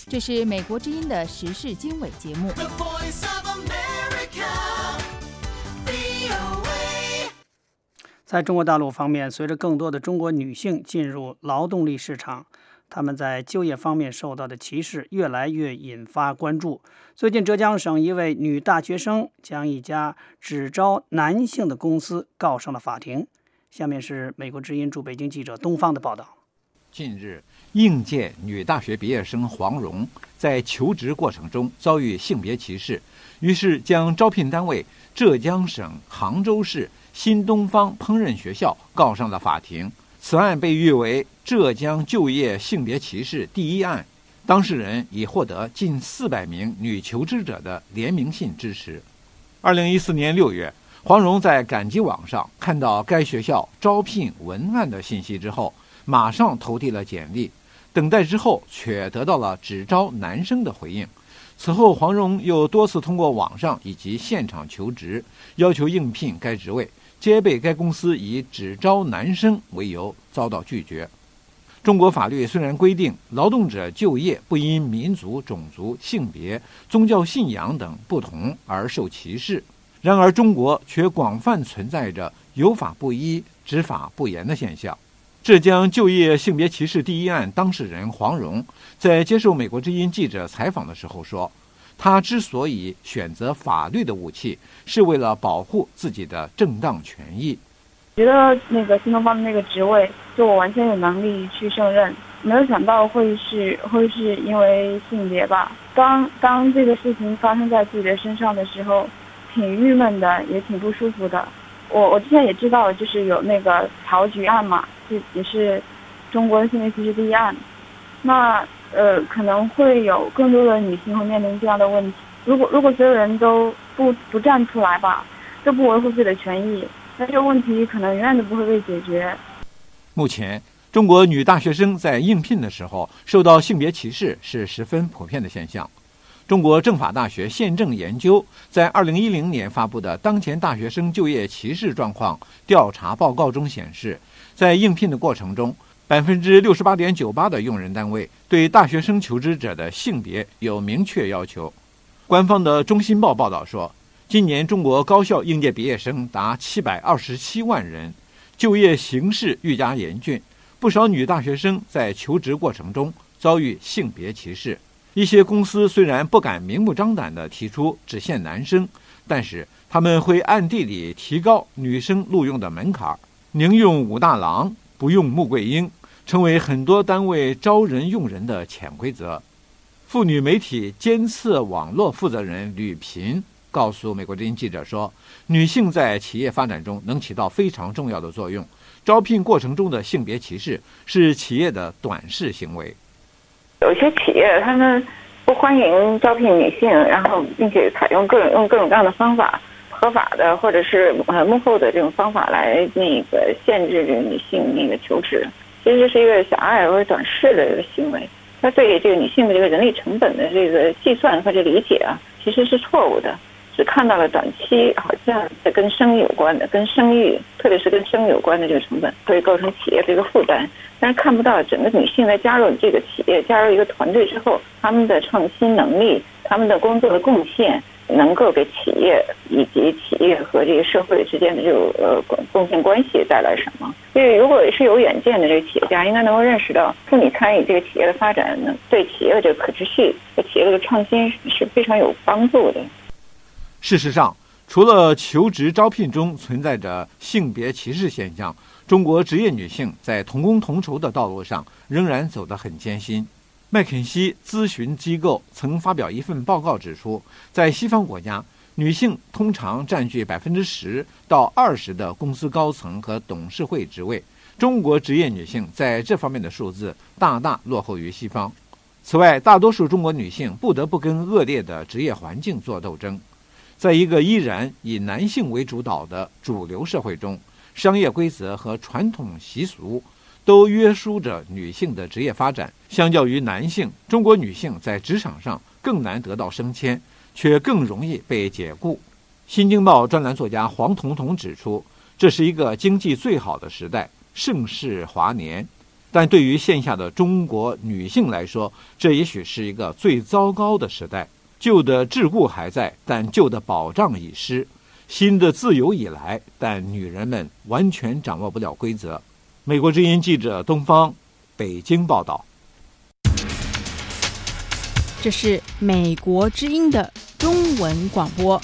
这是美国之音的时事经纬节目。 在中国大陆方面，随着更多的中国女性进入劳动力市场，她们在就业方面受到的歧视越来越引发关注。最近，浙江省一位女大学生将一家只招男性的公司告上了法庭。下面是美国之音驻北京记者东方的报道。 近日，应届女大学毕业生黄蓉在求职过程中遭遇性别歧视，于是将招聘单位浙江省杭州市新东方烹饪学校告上了法庭。此案被誉为浙江就业性别歧视第一案，当事人已获得近四百名女求职者的联名信支持。二零一四年六月，黄蓉在赶集网上看到该学校招聘文案的信息之后，马上投递了简历，等待之后却得到了只招男生的回应。此后，黄蓉又多次通过网上以及现场求职，要求应聘该职位，皆被该公司以只招男生为由遭到拒绝。中国法律虽然规定劳动者就业不因民族、种族、性别、宗教信仰等不同而受歧视，然而中国却广泛存在着有法不依、执法不严的现象。浙江就业性别歧视第一案当事人黄蓉在接受美国之音记者采访的时候说，她之所以选择法律的武器，是为了保护自己的正当权益。 觉得那个新东方的那个职位，就我完全有能力去胜任，没有想到会是会是因为性别吧。当当这个事情发生在自己的身上的时候，挺郁闷的，也挺不舒服的。我我之前也知道，就是有那个曹菊案嘛，这也是中国性别歧视第一案。那呃可能会有更多的女性会面临这样的问题。如果如果所有人都不不站出来吧，都不维护自己的权益，那这个问题可能永远都不会被解决。 目前，中国女大学生在应聘的时候受到性别歧视是十分普遍的现象。中国政法大学宪政研究在二零一零年发布的当前大学生就业歧视状况调查报告中显示，在应聘的过程中，百分之六十八点九八的用人单位对大学生求职者的性别有明确要求。官方的《中新报》报道说，今年中国高校应届毕业生达七百二十七万人，就业形势愈加严峻，不少女大学生在求职过程中遭遇性别歧视。一些公司虽然不敢明目张胆地提出只限男生，但是他们会暗地里提高女生录用的门槛，宁用武大郎不用穆桂英，成为很多单位招人用人的潜规则。妇女媒体监测网络负责人吕平告诉美国之音记者说，女性在企业发展中能起到非常重要的作用，招聘过程中的性别歧视是企业的短视行为。 有些企业他们不欢迎招聘女性，然后并且采用各种用各种各样的方法，合法的或者是呃幕后的这种方法来那个限制这个女性那个求职，其实是一个狭隘或者短视的一个行为。他对这个女性的这个人力成本的这个计算或者理解啊，其实是错误的，只看到了短期好像跟生育有关的，跟生育特别是跟生育有关的这个成本会构成企业这个负担，但是看不到整个女性在加入这个企业、加入一个团队之后，她们的创新能力、她们的工作的贡献，能够给企业以及企业和这个社会之间的这种呃贡献关系带来什么。所以，如果是有远见的这个企业家，应该能够认识到，妇女参与这个企业的发展，呢，对企业的这个可持续、对企业的创新是非常有帮助的。 事实上，除了求职招聘中存在着性别歧视现象，中国职业女性在同工同酬的道路上仍然走得很艰辛。麦肯锡咨询机构曾发表一份报告指出，在西方国家，女性通常占据百分之十到二十的公司高层和董事会职位，中国职业女性在这方面的数字大大落后于西方。此外，大多数中国女性不得不跟恶劣的职业环境做斗争。在一个依然以男性为主导的主流社会中，商业规则和传统习俗都约束着女性的职业发展。相较于男性，中国女性在职场上更难得到升迁，却更容易被解雇。新京报专栏作家黄彤彤指出，这是一个经济最好的时代，盛世华年。 但对于线下的中国女性来说，这也许是一个最糟糕的时代。旧的桎梏还在，但旧的保障已失；新的自由已来，但女人们完全掌握不了规则。美国之音记者东方北京报道。 这是美国之音的中文广播。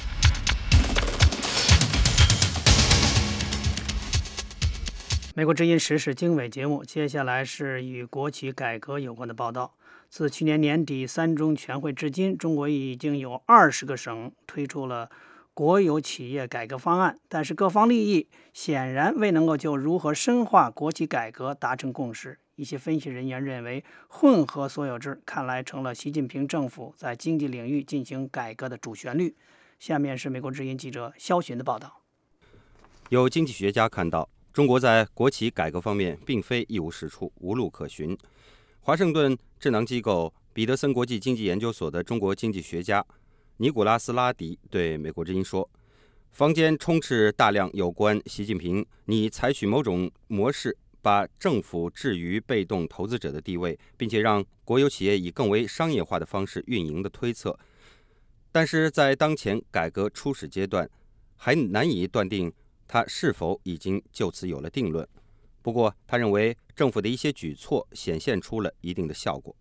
美国之音时事经纬节目，接下来是与国企改革有关的报道。自去年年底三中全会至今，中国已经有二十个省推出了国有企业改革方案，但是各方利益显然未能够就如何深化国企改革达成共识。一些分析人员认为，混合所有制看来成了习近平政府在经济领域进行改革的主旋律。下面是美国之音记者肖寻的报道。 有经济学家看到，中国在国企改革方面并非一无是处、无路可寻。华盛顿智囊机构彼得森国际经济研究所的中国经济学家尼古拉斯·拉迪对美国之音说，坊间充斥大量有关习近平拟采取某种模式把政府置于被动投资者的地位，并且让国有企业以更为商业化的方式运营的推测，但是在当前改革初始阶段还难以断定他是否已经就此有了定论。不过他认为政府的一些举措显现出了一定的效果。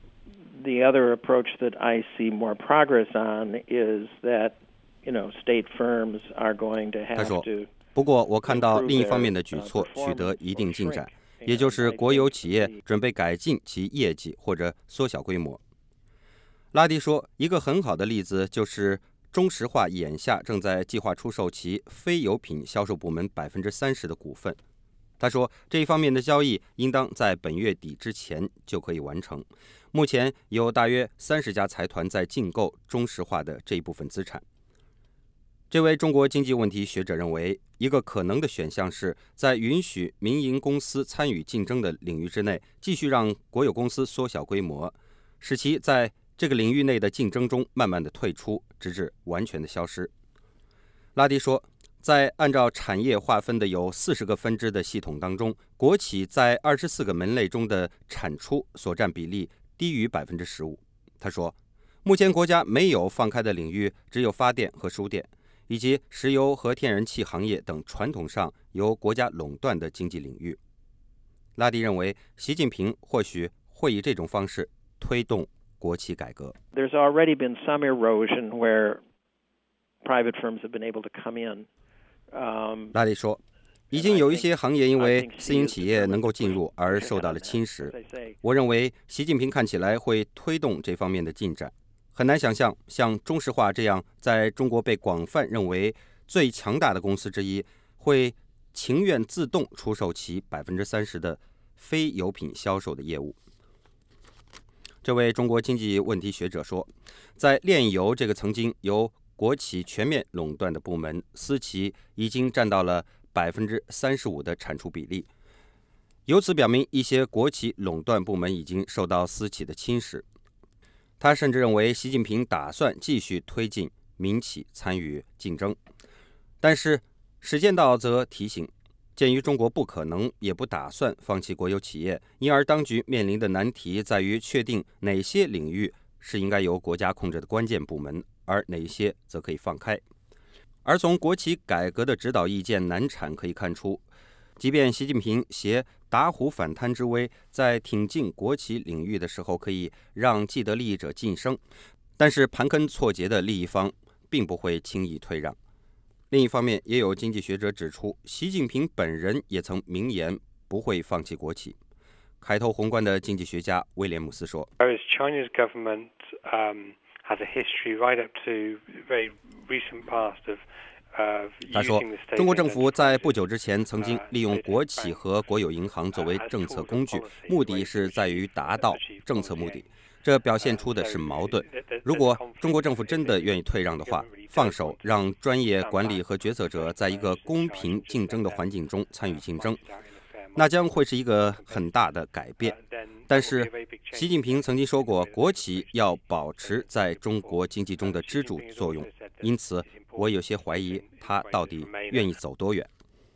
The other approach that I see more progress on is that, you know, state firms are going to have to. 他说，不过我看到另一方面的举措取得一定进展，也就是国有企业准备改进其业绩或者缩小规模。拉迪说，一个很好的例子就是中石化眼下正在计划出售其非油品销售部门百分之三十的股份。他说，这一方面的交易应当在本月底之前就可以完成。目前有大约三十家财团在竞购中石化的这一部分资产。这位中国经济问题学者认为，一个可能的选项是在允许民营公司参与竞争的领域之内，继续让国有公司缩小规模，使其在这个领域内的竞争中慢慢的退出，直至完全的消失。拉迪说，在按照产业划分的有四十个分支的系统当中，国企在二十四个门类中的产出所占比例低于百分之十五。他说，目前国家没有放开的领域只有发电和输电，以及石油和天然气行业等传统上由国家垄断的经济领域。拉迪认为，习近平或许会以这种方式推动国企改革。 There's already been some erosion where private firms have been able to come in. 拉迪说，已经有一些行业因为私营企业能够进入而受到了侵蚀。我认为习近平看起来会推动这方面的进展。很难想象像中石化这样在中国被广泛认为最强大的公司之一，会情愿自动出售其百分之三十的非油品销售的业务。这位中国经济问题学者说，在炼油这个曾经由国企全面垄断的部门，私企已经占到了百分之三十五的产出比例，由此表明一些国企垄断部门已经受到私企的侵蚀。他甚至认为习近平打算继续推进民企参与竞争，但是史建道则提醒，鉴于中国不可能也不打算放弃国有企业，因而当局面临的难题在于确定哪些领域是应该由国家控制的关键部门，而哪些则可以放开。而从国企改革的指导意见难产可以看出，即便习近平携打虎反贪之威，在挺进国企领域的时候可以让既得利益者晋升，但是盘根错节的利益方并不会轻易退让。另一方面，也有经济学者指出，习近平本人也曾明言不会放弃国企。开头宏观的经济学家威廉姆斯说， China's government um, has a history right up to very recent past of 他说，中国政府在不久之前曾经利用国企和国有银行作为政策工具，目的是在于达到政策目的。这表现出的是矛盾。如果中国政府真的愿意退让的话，放手让专业管理和决策者在一个公平竞争的环境中参与竞争，那将会是一个很大的改变。但是习近平曾经说过，国企要保持在中国经济中的支柱作用，因此我有些怀疑他到底愿意走多远。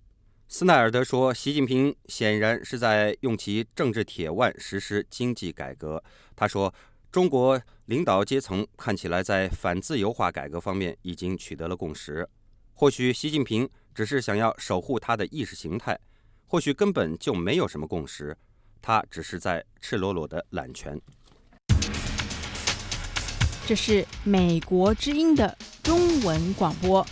斯奈尔德说，习近平显然是在用其政治铁腕实施经济改革。他说，中国领导阶层看起来在反自由化改革方面已经取得了共识。或许习近平只是想要守护他的意识形态，或许根本就没有什么共识，他只是在赤裸裸的揽权。 这是美国之音的中文广播。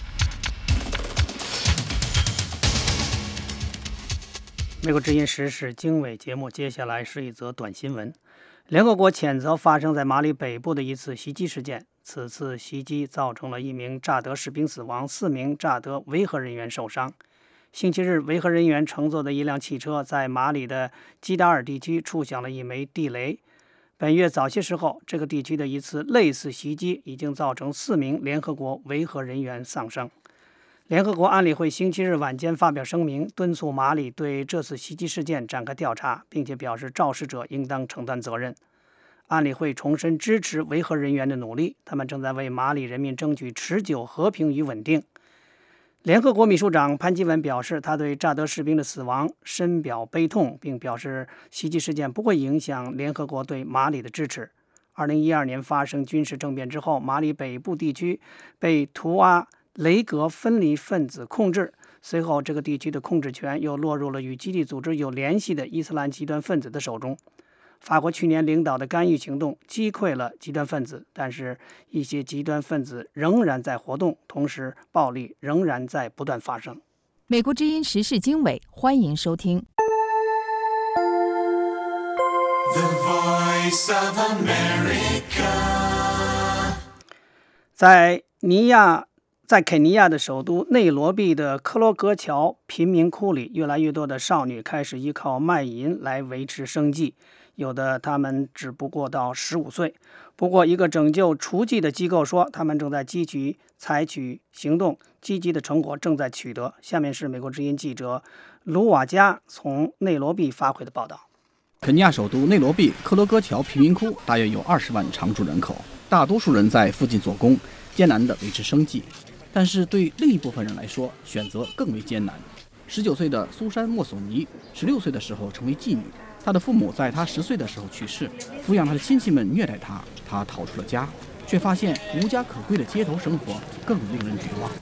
美国之音时事经纬节目，接下来是一则短新闻。联合国谴责发生在马里北部的一次袭击事件，此次袭击造成了一名乍得士兵死亡，四名乍得维和人员受伤。星期日，维和人员乘坐的一辆汽车在马里的基达尔地区触响了一枚地雷。本月早些时候，这个地区的一次类似袭击已经造成四名联合国维和人员丧生。联合国安理会星期日晚间发表声明，敦促马里对这次袭击事件展开调查，并且表示肇事者应当承担责任。安理会重申支持维和人员的努力，他们正在为马里人民争取持久和平与稳定。联合国秘书长潘基文表示，他对乍得士兵的死亡深表悲痛，并表示袭击事件不会影响联合国对马里的支持。二零一二年发生军事政变之后，马里北部地区被图阿雷格分离分子控制，随后这个地区的控制权又落入了与基地组织有联系的伊斯兰极端分子的手中。法国去年领导的干预行动击溃了极端分子，但是一些极端分子仍然在活动，同时暴力仍然在不断发生。 美国之音时事经纬，欢迎收听。The Voice of America。 在尼亚在肯尼亚的首都内罗毕的克罗格桥贫民窟里，越来越多的少女开始依靠卖淫来维持生计，有的她们只不过到十五岁。不过，一个拯救雏妓的机构说，他们正在积极采取行动，积极的成果正在取得。下面是美国之音记者卢瓦加从内罗毕发回的报道。 肯尼亚首都内罗毕克罗格桥贫民窟大约有二十万常住人口，大多数人在附近做工，艰难地维持生计。但是对另一部分人来说，选择更为艰难。十九岁的苏珊·莫索尼，十六岁的时候成为妓女，她的父母在她十岁的时候去世，抚养她的亲戚们虐待她，她逃出了家，却发现无家可归的街头生活更令人绝望。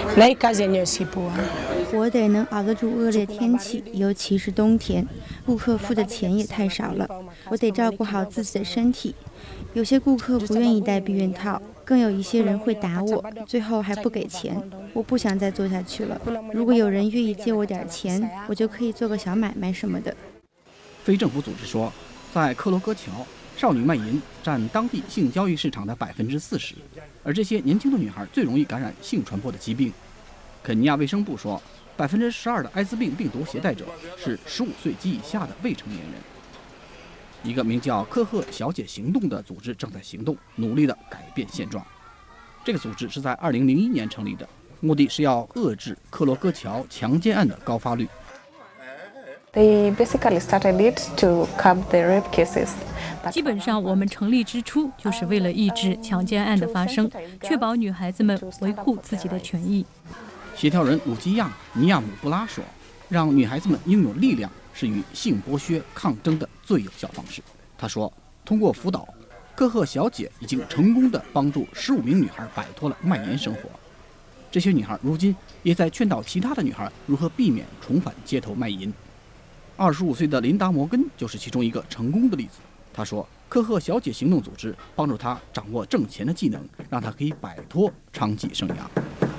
我得能熬得住恶劣天气，尤其是冬天。顾客付的钱也太少了，我得照顾好自己的身体。有些顾客不愿意戴避孕套，更有一些人会打我，最后还不给钱。我不想再做下去了。如果有人愿意借我点钱，我就可以做个小买卖什么的。 非政府组织说，在克罗格桥，少女卖淫占当地性交易市场的百分之四十，而这些年轻的女孩最容易感染性传播的疾病。肯尼亚卫生部说，百分之十二的艾滋病病毒携带者是十五岁及以下的未成年人。一个名叫科赫小姐行动的组织正在行动，努力地改变现状。这个组织是在二零零一年成立的，目的是要遏制克罗格桥强奸案的高发率。 They basically started it to curb the rape cases. 基本上，我们成立之初就是为了抑制强奸案的发生，确保女孩子们维护自己的权益。 协调人鲁基亚·尼亚姆布拉说：“让女孩子们拥有力量是与性剥削抗争的最有效方式。”他说：“通过辅导，科赫小姐已经成功地帮助十五名女孩摆脱了卖淫生活。这些女孩如今也在劝导其他的女孩如何避免重返街头卖淫。”二十五岁的琳达·摩根就是其中一个成功的例子。她说：“科赫小姐行动组织帮助她掌握挣钱的技能，让她可以摆脱娼妓生涯。”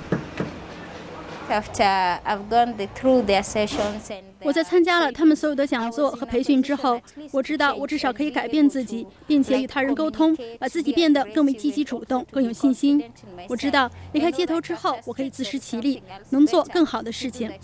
After I've gone through their sessions and 我在参加了他们所有的讲座和培训之后，我知道我至少可以改变自己，并且与他人沟通，把自己变得更为积极主动，更有信心。我知道离开街头之后，我可以自食其力，能做更好的事情。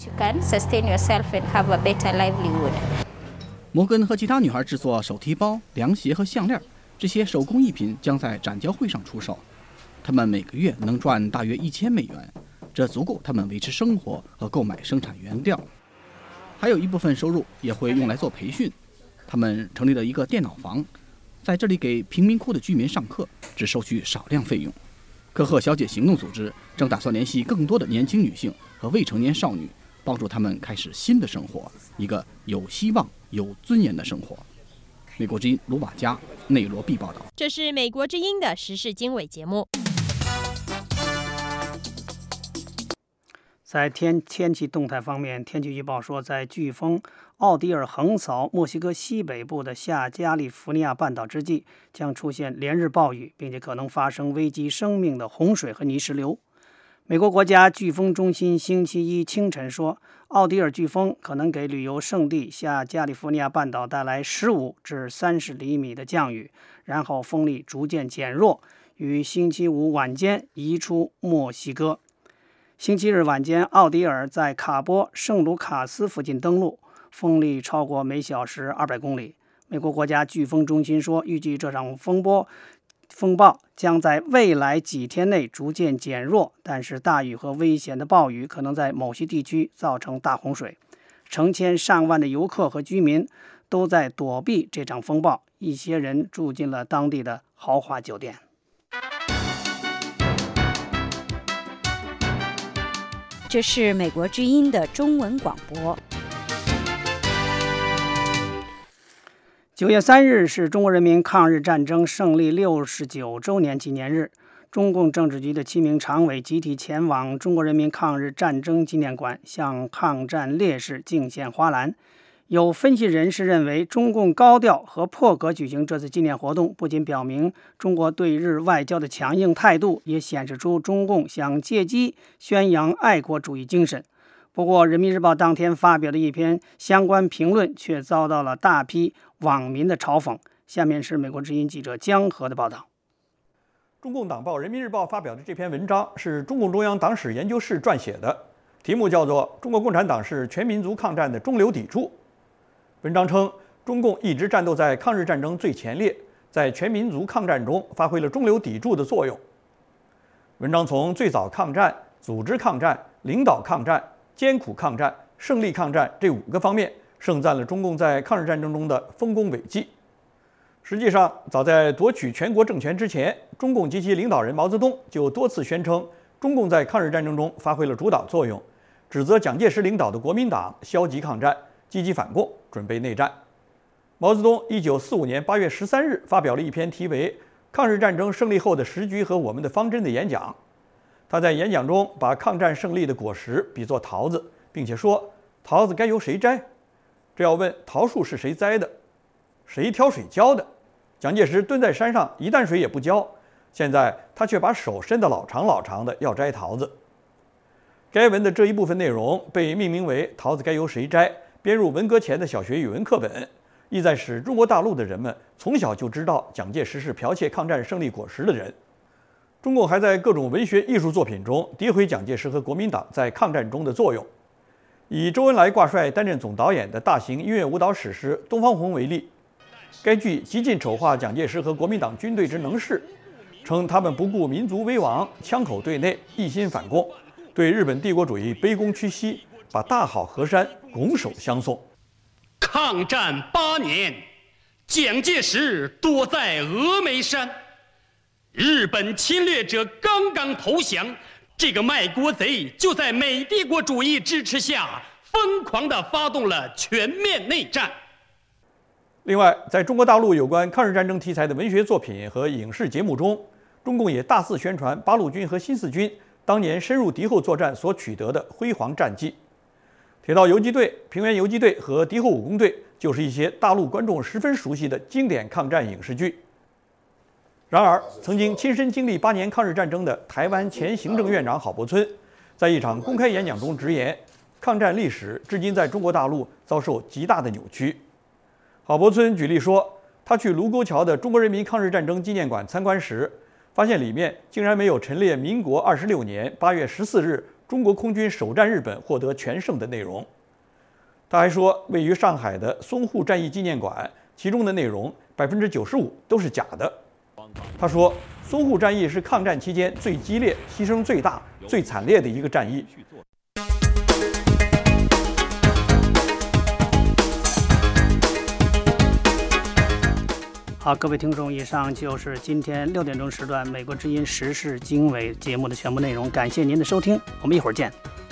摩根和其他女孩制作手提包、凉鞋和项链，这些手工艺品将在展交会上出售。他们每个月能赚大约一千美元。这足够他们维持生活和购买生产原料，还有一部分收入也会用来做培训。他们成立了一个电脑房，在这里给贫民窟的居民上课，只收取少量费用。科赫小姐行动组织正打算联系更多的年轻女性和未成年少女， 帮助他们开始新的生活，一个有希望、有尊严的生活。美国之音卢马加内罗毕报道。 这是美国之音的时事经纬节目。 在天天气动态方面，天气预报说，在飓风奥迪尔横扫墨西哥西北部的下加利福尼亚半岛之际，将出现连日暴雨，并且可能发生危及生命的洪水和泥石流。美国国家飓风中心星期一清晨说，奥迪尔飓风可能给旅游胜地下加利福尼亚半岛带来十五至三十厘米的降雨，然后风力逐渐减弱，于星期五晚间移出墨西哥。星期日晚间，奥迪尔在卡波圣卢卡斯附近登陆，风力超过每小时二百公里。美国国家飓风中心说，预计这场风波风暴将在未来几天内逐渐减弱，但是大雨和危险的暴雨可能在某些地区造成大洪水。成千上万的游客和居民都在躲避这场风暴，一些人住进了当地的豪华酒店。 这是美国之音的中文广播。 九月三日是中国人民抗日战争胜利六十九周年纪念日，中共政治局的七名常委集体前往中国人民抗日战争纪念馆，向抗战烈士敬献花篮。有分析人士认为，中共高调和破格举行这次纪念活动，不仅表明中国对日外交的强硬态度，也显示出中共想借机宣扬爱国主义精神。不过，《人民日报》当天发表的一篇相关评论却遭到了大批网民的嘲讽。下面是美国之音记者江河的报道。 中共党报《人民日报》发表的这篇文章是中共中央党史研究室撰写的，题目叫做《中国共产党是全民族抗战的中流砥柱》。文章称，中共一直战斗在抗日战争最前列，在全民族抗战中发挥了中流砥柱的作用。文章从最早抗战、组织抗战、领导抗战、艰苦抗战、胜利抗战这五个方面，盛赞了中共在抗日战争中的丰功伟绩。实际上，早在夺取全国政权之前，中共及其领导人毛泽东就多次宣称，中共在抗日战争中发挥了主导作用，指责蒋介石领导的国民党消极抗战、积极反共，准备内战。毛泽东一九四五年八月十三日发表了一篇题为《抗日战争胜利后的时局和我们的方针》的演讲。他在演讲中把抗战胜利的果实比作桃子，并且说：“桃子该由谁摘？这要问桃树是谁栽的，谁挑水浇的？蒋介石蹲在山上，一担水也不浇，现在他却把手伸得老长老长的要摘桃子。”该文的这一部分内容被命名为《桃子该由谁摘》，编入文革前的小学语文课本，意在使中国大陆的人们从小就知道蒋介石是剽窃抗战胜利果实的人。中共还在各种文学艺术作品中诋毁蒋介石和国民党在抗战中的作用。以周恩来挂帅担任总导演的大型音乐舞蹈史诗《东方红》为例，该剧极尽丑化蒋介石和国民党军队之能事，称他们不顾民族危亡，枪口对内，一心反共，对日本帝国主义卑躬屈膝，把大好河山拱手相送。 抗战八年，蒋介石躲在峨眉山，日本侵略者刚刚投降，这个卖国贼就在美帝国主义支持下，疯狂地发动了全面内战。 另外，在中国大陆有关抗日战争题材的文学作品和影视节目中，中共也大肆宣传八路军和新四军当年深入敌后作战所取得的辉煌战绩。铁道游击队、平原游击队和敌后武工队就是一些大陆观众十分熟悉的经典抗战影视剧。然而，曾经亲身经历八年抗日战争的台湾前行政院长郝柏村，在一场公开演讲中直言，抗战历史至今在中国大陆遭受极大的扭曲。郝柏村举例说，他去卢沟桥的中国人民抗日战争纪念馆参观时，发现里面竟然没有陈列民国二十六年八月十四日中国空军首战日本获得全胜的内容。他还说，位于上海的淞沪战役纪念馆，其中的内容百分之九十五都是假的。他说，淞沪战役是抗战期间最激烈、牺牲最大、最惨烈的一个战役。 好，各位听众，以上就是今天六点钟时段美国之音时事经纬节目的全部内容，感谢您的收听，我们一会儿见。